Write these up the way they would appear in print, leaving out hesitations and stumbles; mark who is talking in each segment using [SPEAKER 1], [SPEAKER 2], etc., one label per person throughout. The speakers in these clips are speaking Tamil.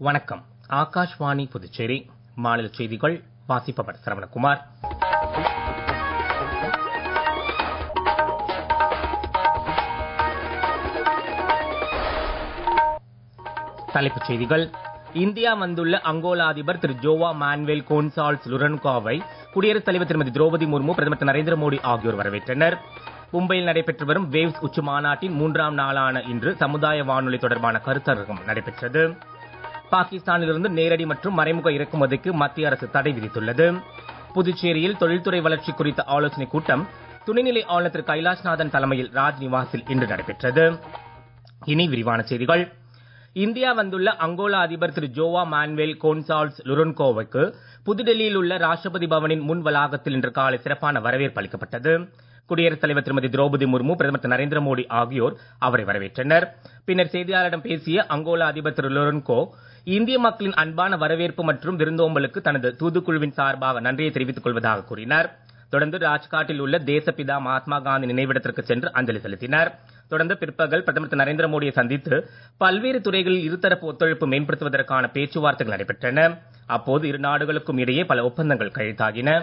[SPEAKER 1] வணக்கம். ஆகாஷ்வாணி புதுச்சேரி மாநில செய்திகள் வாசிப்பவர் சரவணகுமார். தலைப்புச் செய்திகள். இந்தியா வந்துள்ள அங்கோலா அதிபர் திரு ஜோவா மானுவேல் கோன்சால்ஸ் லுரன்கோவை குடியரசுத் தலைவர் திருமதி திரௌபதி முர்மு, பிரதமர் திரு நரேந்திர மோடி ஆகியோர் வரவேற்றனர். மும்பையில் நடைபெற்று வரும் வேவ்ஸ் உச்சி மாநாட்டின் 3ஆம் நாளான இன்று சமுதாய வானொலி தொடர்பான கருத்தரங்கம் நடைபெற்றது. பாகிஸ்தானிலிருந்து நேரடி மற்றும் மறைமுக இறக்குமதிக்கு மத்திய அரசு தடை விதித்துள்ளது. புதுச்சேரியில் தொழில்துறை வளர்ச்சி குறித்த ஆலோசனைக் கூட்டம் துணைநிலை ஆளுநர் திரு கைலாஷ்நாதன் தலைமையில் ராஜ்நிவாசில் இன்று நடைபெற்றது. இனி விரிவான செய்திகள். இந்தியா வந்துள்ள அங்கோலா அதிபர் திரு ஜோவா மானுவேல் கோன்சால்ஸ் லுரன்கோவுக்கு புதுடெல்லியில் உள்ள ராஷ்டிரபதி பவனின் முன் வளாகத்தில் இன்று காலை சிறப்பான வரவேற்பு அளிக்கப்பட்டது. குடியரசுத் தலைவர் திருமதி திரௌபதி முர்மு, பிரதமர் திரு நரேந்திர மோடி ஆகியோர் அவரை வரவேற்றனர். பின்னர் செய்தியாளர்களிடம் பேசிய அங்கோலா அதிபர் திரு லுரன்கோ, இந்திய மக்களின் அன்பான வரவேற்பு மற்றும் விருந்தோம்பலுக்கு தனது தூதுக்குழுவின் சார்பாக நன்றியை தெரிவித்துக் கொள்வதாக கூறினார். தொடர்ந்து ராஜ்காட்டில் உள்ள தேசப்பிதா மகாத்மா காந்தி நினைவிடத்திற்கு சென்று அஞ்சலி செலுத்தினார். தொடர்ந்து பிற்பகல் பிரதமர் திரு நரேந்திர மோடியை சந்தித்து பல்வேறு துறைகளில் இருதரப்பு ஒத்துழைப்பு மேம்படுத்துவதற்கான பேச்சுவார்த்தைகள் நடைபெற்றன. அப்போது இரு நாடுகளுக்கும் இடையே பல ஒப்பந்தங்கள் கையெழுத்தாகின.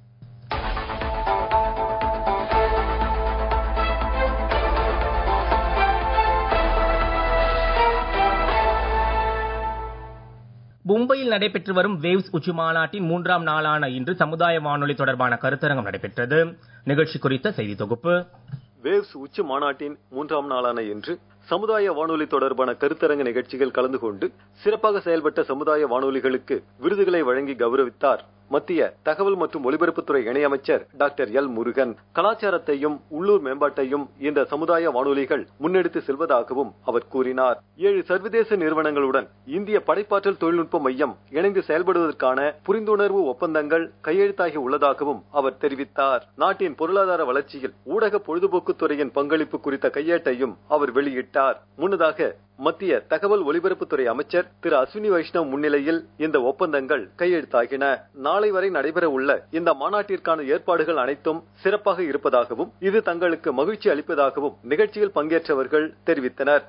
[SPEAKER 1] மும்பையில் நடைபெற்று வரும் வேவ்ஸ் உச்சி மாநாட்டின் 3ஆம் நாளான இன்று சமுதாய வானொலி தொடர்பான கருத்தரங்கம் நடைபெற்றது. நிகழ்ச்சி குறித்த செய்தி தொகுப்பு.
[SPEAKER 2] வேவ்ஸ் உச்சி மாநாட்டின் 3ஆம் நாளான இன்று சமுதாய வானொலி தொடர்பான கருத்தரங்க நிகழ்ச்சிகள் கலந்து கொண்டு சிறப்பாக செயல்பட்ட சமுதாய வானொலிகளுக்கு விருதுகளை வழங்கி கௌரவித்தார் மத்திய தகவல் மற்றும் ஒலிபரப்புத்துறை இணையமைச்சர் டாக்டர் எல் முருகன். கலாச்சாரத்தையும் உள்ளூர் மேம்பாட்டையும் இந்த சமுதாய வானொலிகள் முன்னெடுத்து செல்வதாகவும் அவர் கூறினார். 7 சர்வதேச நிறுவனங்களுடன் இந்திய படைப்பாற்றல் தொழில்நுட்ப மையம் இணைந்து செயல்படுவதற்கான புரிந்துணர்வு ஒப்பந்தங்கள் கையெழுத்தாகி உள்ளதாகவும் அவர் தெரிவித்தார். நாட்டின் பொருளாதார வளர்ச்சியில் ஊடக பொழுதுபோக்கு துறையின் பங்களிப்பு குறித்த கையேட்டையும் அவர் வெளியிட்டார். முன்னதாக மத்திய தகவல் ஒலிபரப்புத்துறை அமைச்சர் திரு அஸ்வினி வைஷ்ணவ் முன்னிலையில் இந்த ஒப்பந்தங்கள் கையெழுத்தாகின. நாளை வரை நடைபெற உள்ள இந்த மாநாட்டிற்கான ஏற்பாடுகள் அனைத்தும் சிறப்பாக இருப்பதாகவும் இது தங்களுக்கு மகிழ்ச்சி அளிப்பதாகவும் நிகழ்ச்சியில் பங்கேற்றவர்கள் தெரிவித்தனர்.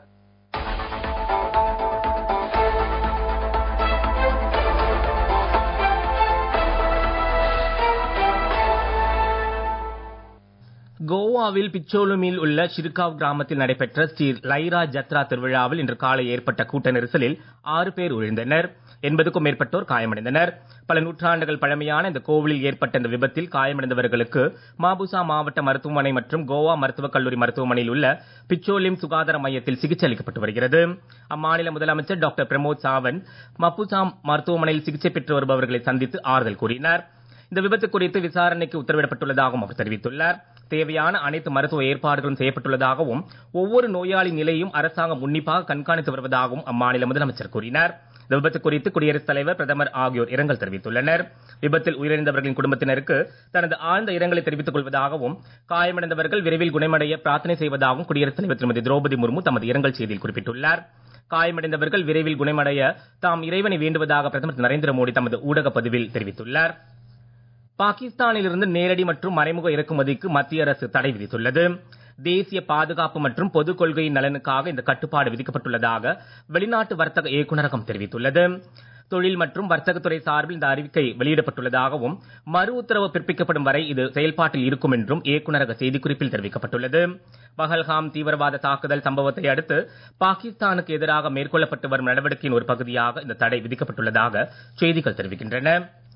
[SPEAKER 1] கோவாவில் பிச்சோலுமில் உள்ள ஷிர்காவ் கிராமத்தில் நடைபெற்ற ஸ்ரீ லைரா ஜத்ரா திருவிழாவில் இன்று காலை ஏற்பட்ட கூட்ட நெரிசலில் 6 பேர் உயிரிழந்தனர். 80க்கும் மேற்பட்டோர் காயமடைந்தனர். பல நூற்றாண்டுகள் பழமையான இந்த கோவிலில் ஏற்பட்ட இந்த விபத்தில் காயமடைந்தவர்களுக்கு மாபுசா மாவட்ட மருத்துவமனை மற்றும் கோவா மருத்துவக் கல்லூரி மருத்துவமனையில் உள்ள பிச்சோலிம் சுகாதார மையத்தில் சிகிச்சை அளிக்கப்பட்டு வருகிறது. அம்மாநில முதலமைச்சர் டாக்டர் பிரமோத் சாவந்த் மபுசா மருத்துவமனையில் சிகிச்சை பெற்று வருபவர்களை சந்தித்து ஆறுதல் கூறினார். இந்த விபத்து குறித்து விசாரணைக்கு உத்தரவிடப்பட்டுள்ளதாகவும் அவர் தெரிவித்துள்ளார். தேவையான அனைத்து மருத்துவ ஏற்பாடுகளும் செய்யப்பட்டுள்ளதாகவும் ஒவ்வொரு நோயாளி நிலையும் அரசாங்கம் உன்னிப்பாக கண்காணித்து வருவதாகவும் அம்மாநில முதலமைச்சர் கூறினார். இந்த விபத்து குறித்து குடியரசுத் தலைவர், பிரதமர் ஆகியோர் இரங்கல் தெரிவித்துள்ளனர். விபத்தில் உயிரிழந்தவர்களின் குடும்பத்தினருக்கு தனது ஆழ்ந்த இரங்கலை தெரிவித்துக் கொள்வதாகவும் காயமடைந்தவர்கள் விரைவில் குணமடைய பிரார்த்தனை செய்வதாகவும் குடியரசுத் தலைவர் திருமதி திரௌபதி முர்மு தமது இரங்கல் செய்தியில் குறிப்பிட்டுள்ளார். காயமடைந்தவர்கள் விரைவில் குணமடைய தாம் இறைவனை வேண்டுவதாக பிரதமர் திரு நரேந்திர மோடி தமது ஊடக பதிவில் தெரிவித்துள்ளார். பாகிஸ்தானிலிருந்து நேரடி மற்றும் மறைமுக இறக்குமதிக்கு மத்திய அரசு தடை விதித்துள்ளது. தேசிய பாதுகாப்பு மற்றும் பொதுக் கொள்கையின் நலனுக்காக இந்த கட்டுப்பாடு விதிக்கப்பட்டுள்ளதாக வெளிநாட்டு வர்த்தக இயக்குநரகம் தெரிவித்துள்ளது. தொழில் மற்றும் வர்த்தகத்துறை சார்பில் இந்த அறிவிக்கை வெளியிடப்பட்டுள்ளதாகவும் மறு உத்தரவு பிறப்பிக்கப்படும் வரை இது செயல்பாட்டில் இருக்கும் என்றும் இயக்குநரக செய்திக்குறிப்பில் தெரிவிக்கப்பட்டுள்ளது. பஹல்காம் தீவிரவாத தாக்குதல் சம்பவத்தை அடுத்து பாகிஸ்தானுக்கு எதிராக மேற்கொள்ளப்பட்டு வரும் நடவடிக்கையின் ஒரு பகுதியாக இந்த தடை விதிக்கப்பட்டுள்ளதாக செய்திகள் தெரிவிக்கின்றன.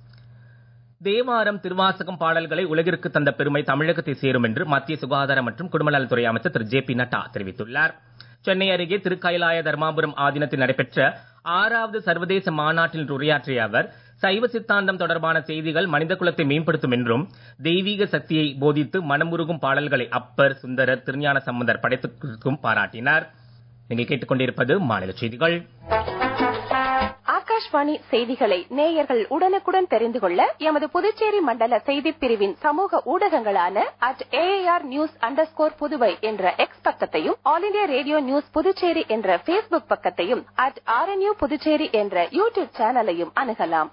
[SPEAKER 1] தேவாரம், திருவாசகம் பாடல்களை உலகிற்கு தந்த பெருமை தமிழகத்தை சேரும் என்று மத்திய சுகாதார மற்றும் குடும்பநலத்துறை அமைச்சர் திரு ஜே பி நட்டா தெரிவித்துள்ளார். சென்னை அருகே திருக்கயிலாய தர்மாபுரம் ஆதீனத்தில் நடைபெற்ற 6வது சர்வதேச மாநாட்டில் உரையாற்றிய அவர், சைவ சித்தாந்தம் தொடர்பான செய்திகள் மனித குலத்தை மேம்படுத்தும் என்றும் தெய்வீக சக்தியை போதித்து மனமுருகும் பாடல்களை அப்பர், சுந்தரர், திருஞான சம்பந்தர் படைத்திருக்கும் பாராட்டினார். நீங்கள் கேட்டுக்கொண்டிருப்பது மாநில செய்திகள்.
[SPEAKER 3] ஆகாஷ்வாணி செய்திகளை நேயர்கள் உடனுக்குடன் தெரிந்து கொள்ள எமது புதுச்சேரி மண்டல செய்திப் பிரிவின் சமூக ஊடகங்களான @AAR_News_புதுவை என்ற எக்ஸ் பக்கத்தையும், all India radio news Puducherry என்ற பேஸ்புக் பக்கத்தையும், @RNU புதுச்சேரி என்ற யூடியூப் சேனலையும் அணுகலாம்.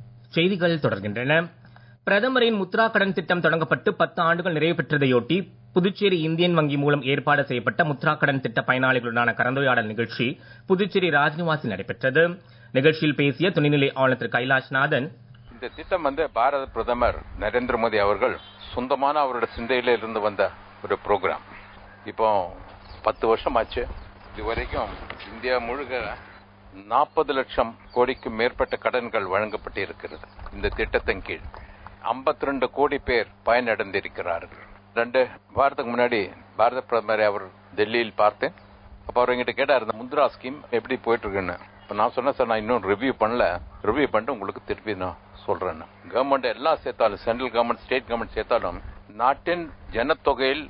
[SPEAKER 1] செய்திகள் தொடர்கின்றன. பிரதமரின் முத்ரா கடன் திட்டம் தொடங்கப்பட்டு 10 ஆண்டுகள் நிறைவு பெற்றதையொட்டி புதுச்சேரி இந்தியன் வங்கி மூலம் ஏற்பாடு செய்யப்பட்ட முத்ரா கடன் திட்ட பயனாளிகளுடனான கலந்துரையாடல் நிகழ்ச்சி புதுச்சேரி ராஜ்நிவாசில் நடைபெற்றது. நிகழ்ச்சியில் பேசிய துணைநிலை ஆளுநர் திரு கைலாஷ்நாதன்,
[SPEAKER 4] இந்த திட்டம் பாரத பிரதமர் நரேந்திர மோடி அவர்கள் சொந்தமான அவரோட சிந்தையில இருந்து வந்த ஒரு ப்ரோக்ராம். இப்போ 10 வருஷம் ஆச்சு. இதுவரைக்கும் இந்தியா முழுக்க 40 லட்சம் கோடிக்கு மேற்பட்ட கடன்கள் வழங்கப்பட்டு இருக்கிறது. இந்த திட்டத்தின் கீழ் 52 கோடி பேர் பயனடைந்திருக்கிறார்கள். 2 வாரத்துக்கு முன்னாடி பாரத பிரதமரை அவர் டெல்லியில் பார்த்தேன். அப்ப அவர் எங்கிட்ட கேட்டார், இந்த முத்ரா ஸ்கீம் எப்படி போயிட்டு இருக்குன்னு. இப்ப நான் சொன்னேன், சார் நான் இன்னும் ரிவ்யூ பண்ணிட்டு உங்களுக்கு திருப்பி நான் சொல்றேன். கவர்மெண்ட் எல்லாம் சேர்த்தாலும், சென்ட்ரல் கவர்மெண்ட், ஸ்டேட் கவர்மெண்ட் சேர்த்தாலும் நாட்டின் ஜனத்தொகையில்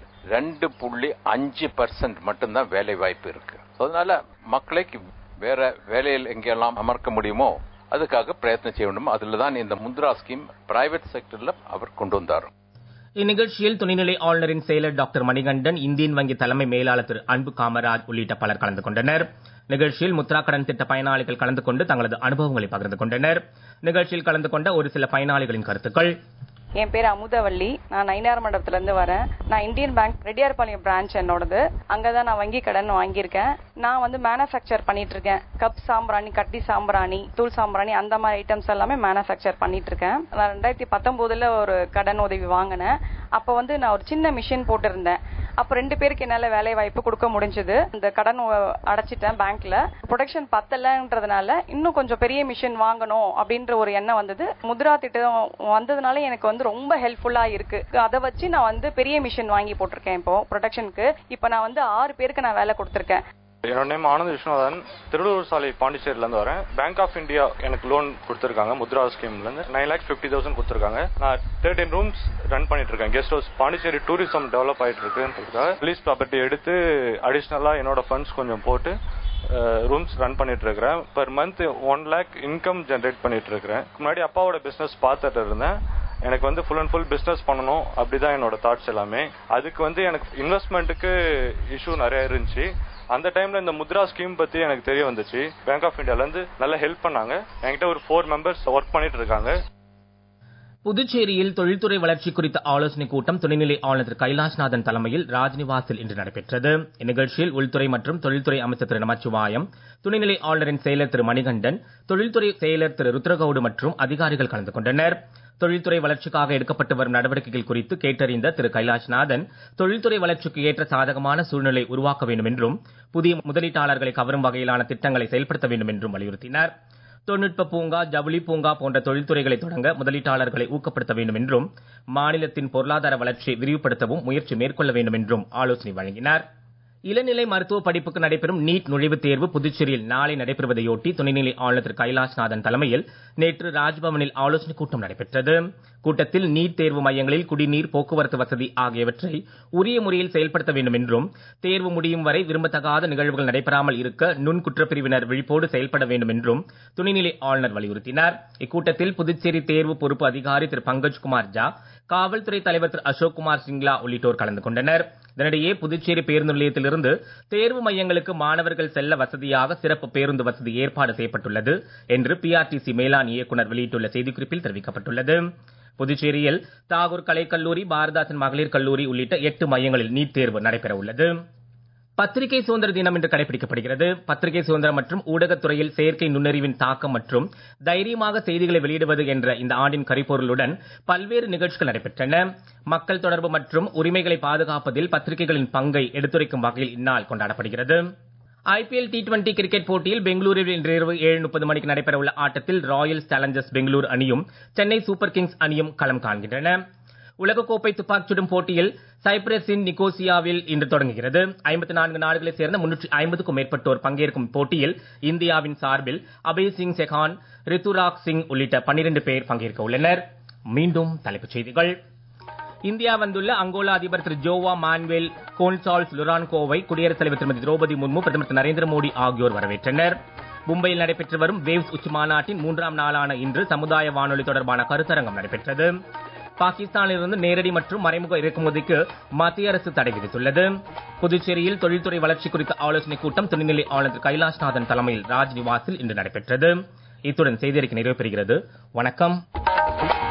[SPEAKER 4] 2.5% மட்டும்தான் வேலை வாய்ப்பு இருக்கு. அதனால மக்களை வேற வேலையில் எங்கெல்லாம் அமர்க்க முடியுமோ அதுக்காக பிரயத்னம் செய்ய வேண்டும். அதுலதான் இந்த முத்ரா ஸ்கீம் பிரைவேட் செக்டர்ல அவர் கொண்டு வந்தார்.
[SPEAKER 1] இந்நிகழ்ச்சியில் துணைநிலை ஆளுநரின் செயலர் டாக்டர் மணிகண்டன், இந்தியன் வங்கி தலைமை மேலாளர் திரு அன்பு காமராஜ் உள்ளிட்ட பலர் கலந்து கொண்டனர். நிகழ்ச்சியில் முத்ரா கடன் திட்ட பயனாளிகள் கலந்து கொண்டு தங்களது அனுபவங்களை பகிர்ந்து கொண்டனர். நிகழ்ச்சியில் கலந்து கொண்ட ஒரு சில பயனாளிகளின் கருத்துக்கள்.
[SPEAKER 5] என் பேர் அமுதவள்ளி. நான் நயினார் மண்டபத்துல இருந்து வரேன். நான் இந்தியன் பேங்க் ரெட்டியார்பாளையம் பிரான்ச் என்னோடது. அங்கதான் நான் வங்கி கடன் வாங்கியிருக்கேன். நான் மேனுஃபேக்சர் பண்ணிட்டு இருக்கேன். கப் சாம்பிராணி, கட்டி சாம்பிராணி, தூள் சாம்பிராணி, அந்த மாதிரி ஐட்டம்ஸ் எல்லாமே மேனுஃபேக்சர் பண்ணிட்டு இருக்கேன். நான் 2019 ஒரு கடன் உதவி வாங்கினேன். அப்ப நான் ஒரு சின்ன மிஷின் போட்டிருந்தேன். அப்ப 2 பேருக்கு என்னால வேலை வாய்ப்பு கொடுக்க முடிஞ்சது. இந்த கடன் அடைச்சிட்டேன் பேங்க்ல. ப்ரொடக்ஷன் பத்தலன்றதுனால இன்னும் கொஞ்சம் பெரிய மிஷின் வாங்கணும் அப்படின்ற ஒரு எண்ணம் வந்தது. முத்ரா திட்டம் வந்ததுனால எனக்கு ரொம்ப ஹெல்ப்ஃபுல்லா இருக்கு. அதை வச்சு நான் பெரிய மிஷின் வாங்கி போட்டிருக்கேன். இப்போ ப்ரொடக்ஷனுக்கு இப்ப நான் 6 பேருக்கு நான் வேலை கொடுத்திருக்கேன்.
[SPEAKER 6] என்னோட நேம் ஆனந்த் விஷ்ணுவர்தன். திருவள்ளூர் சாலை பாண்டிச்சேரியில இருந்து வரேன். பேங்க் ஆஃப் இந்தியா எனக்கு லோன் கொடுத்திருக்காங்க. முத்ரா ஸ்கீம்ல இருந்து 9,50,000 கொடுத்திருக்காங்க. நான் 13 ரூம்ஸ் ரன் பண்ணிட்டு இருக்கேன். Guest house Pondicherry tourism develop ஆயிட்டு இருக்குன்றதுக்காக லீஸ் ப்ராப்பர்ட்டி எடுத்து அடிஷனலா என்னோட ஃபண்ட்ஸ் கொஞ்சம் போட்டு ரூம்ஸ் ரன் பண்ணிட்டு இருக்கிறேன். Per month 1 lakh income generate பண்ணிட்டு இருக்கிறேன். முன்னாடி அப்பாவோட பிசினஸ் பார்த்துட்டு இருந்தேன். எனக்கு ஃபுல் அண்ட் ஃபுல் பிசினஸ் பண்ணணும் அப்படிதான் என்னோட தாட்ஸ் எல்லாமே. அதுக்கு எனக்கு இன்வெஸ்ட்மெண்ட்டுக்கு இஷ்யூ நிறைய இருந்துச்சு. அந்த டைம்ல இந்த முத்ரா ஸ்கீம் பத்தி எனக்கு தெரிய வந்துச்சு. பேங்க் ஆஃப் இந்தியால இருந்து நல்லா ஹெல்ப் பண்ணாங்க. என்கிட்ட ஒரு 4 மெம்பர்ஸ் ஒர்க் பண்ணிட்டு இருக்காங்க.
[SPEAKER 1] புதுச்சேரியில் தொழில்துறை வளர்ச்சி குறித்த ஆலோசனைக் கூட்டம் துணைநிலை ஆளுநர் திரு கைலாஷ்நாதன் தலைமையில் ராஜ்நிவாசில் இன்று நடைபெற்றது. இந்நிகழ்ச்சியில் உள்துறை மற்றும் தொழில்துறை அமைச்சர் திரு நமச்சிவாயம், துணைநிலை ஆளுநரின் செயலர் திரு மணிகண்டன், தொழில்துறை செயலர் திரு ருத்ரகவுடு மற்றும் அதிகாரிகள் கலந்து கொண்டனர். தொழில்துறை வளர்ச்சிக்காக எடுக்கப்பட்டு வரும் நடவடிக்கைகள் குறித்து கேட்டறிந்த திரு கைலாஷ்நாதன், தொழில்துறை வளர்ச்சிக்கு ஏற்ற சாதகமான சூழ்நிலை உருவாக்க வேண்டும் என்றும் புதிய முதலீட்டாளர்களை கவரும் வகையிலான திட்டங்களை செயல்படுத்த வேண்டும் என்றும் வலியுறுத்தினார். தொழில்நுட்ப பூங்கா, ஜவுளி பூங்கா போன்ற தொழில்துறைகளை தொடங்க முதலீட்டாளர்களை ஊக்கப்படுத்த வேண்டும் என்றும் மாநிலத்தின் பொருளாதார வளர்ச்சியை விரிவுபடுத்தவும் முயற்சி மேற்கொள்ள வேண்டும் என்றும் ஆலோசனை வழங்கினார். இளநிலை மருத்துவ படிப்புக்கு நடைபெறும் நீட் நுழைவுத் தேர்வு புதுச்சேரியில் நாளை நடைபெறுவதையொட்டி துணைநிலை ஆளுநர் திரு கைலாஷ்நாதன் தலைமையில் நேற்று ராஜ்பவனில் ஆலோசனைக் கூட்டம் நடைபெற்றது. கூட்டத்தில் நீட் தேர்வு மையங்களில் குடிநீர், போக்குவரத்து வசதி ஆகியவற்றை உரிய முறையில் செயல்படுத்த வேண்டும் என்றும் தேர்வு முடியும் வரை விரும்பத்தகாத நிகழ்வுகள் நடைபெறாமல் இருக்க நுண் குற்றப்பிரிவினர் விழிப்போடு செயல்பட வேண்டும் என்றும் துணைநிலை ஆளுநர் வலியுறுத்தினார். இக்கூட்டத்தில் புதுச்சேரி தேர்வு பொறுப்பு அதிகாரி திரு பங்கஜ்குமார் ஜா, காவல்துறை தலைவர் திரு அசோக்குமார் சிங்லா உள்ளிட்டோர் கலந்து கொண்டனர். இதனிடையே புதுச்சேரி பேருந்து நிலையத்திலிருந்து தேர்வு மையங்களுக்கு மாணவர்கள் செல்ல வசதியாக சிறப்பு பேருந்து வசதி ஏற்பாடு செய்யப்பட்டுள்ளது என்று பிஆர்டிசி மேலாண் இயக்குநர் வெளியிட்டுள்ள செய்திக்குறிப்பில் தெரிவிக்கப்பட்டுள்ளது. புதுச்சேரியில் தாகூர் கலைக்கல்லூரி, பாரதாசன் மகளிர் கல்லூரி உள்ளிட்ட 8 மையங்களில் நீட் தேர்வு நடைபெற உள்ளது. பத்திரிகை சுதந்திர தினம் இன்று கடைபிடிக்கப்படுகிறது. பத்திரிகை சுதந்திரம் மற்றும் ஊடகத்துறையில் செயற்கை நுண்ணறிவின் தாக்கம் மற்றும் தைரியமாக செய்திகளை வெளியிடுவது என்ற இந்த ஆண்டின் கருப்பொருளுடன் பல்வேறு நிகழ்ச்சிகள் நடைபெற்றன. மக்கள் தொடர்பு மற்றும் உரிமைகளை பாதுகாப்பதில் பத்திரிகைகளின் பங்கை எடுத்துரைக்கும் வகையில் இந்நாள் கொண்டாடப்படுகிறது. IPL T20 கிரிக்கெட் போட்டியில் பெங்களூருவில் இன்று இரவு 7:30 மணிக்கு நடைபெறவுள்ள ஆட்டத்தில் ராயல் சேலஞ்சர்ஸ் பெங்களூரு அணியும் சென்னை சூப்பர் கிங்ஸ் அணியும் களம் காண்கின்றன. உலகக்கோப்பை துப்பாக்கிச் சுடும் போட்டியில் சைப்ரஸின் நிகோசியாவில் இன்று தொடங்குகிறது. 54 நாடுகளைச் சேர்ந்த 350க்கும் மேற்பட்டோர் பங்கேற்கும் போட்டியில் இந்தியாவின் சார்பில் அபய் சிங் செகான், ரித்துராக் சிங் உள்ளிட்ட 12 பேர் பங்கேற்க உள்ளனர். மீண்டும் தலைப்புச் செய்திகள். இந்தியா வந்துள்ள அங்கோலா அதிபர் திரு ஜோவா மானுவேல் கோன்சால்ஸ் லுரான்கோவை குடியரசுத் தலைவர் திருமதி திரௌபதி முர்மு, பிரதமர் திரு நரேந்திர மோடி ஆகியோர் வரவேற்றனர். மும்பையில் நடைபெற்று வரும் வேவ்ஸ் உச்சி மாநாட்டின் 3ஆம் நாளான இன்று சமுதாய வானொலி தொடர்பான கருத்தரங்கம் நடைபெற்றது. பாகிஸ்தானிலிருந்து நேரடி மற்றும் மறைமுக இறக்குமதிக்கு மத்திய அரசு தடை விதித்துள்ளது. புதுச்சேரியில் தொழில்துறை வளர்ச்சி குறித்த ஆலோசனைக் கூட்டம் துணைநிலை ஆளுநர் கைலாஷ்நாதன் தலைமையில் ராஜ்நிவாசில் இன்று நடைபெற்றது. இத்துடன் செய்தியறிக்கை நிறைவு பெறுகிறது. வணக்கம்.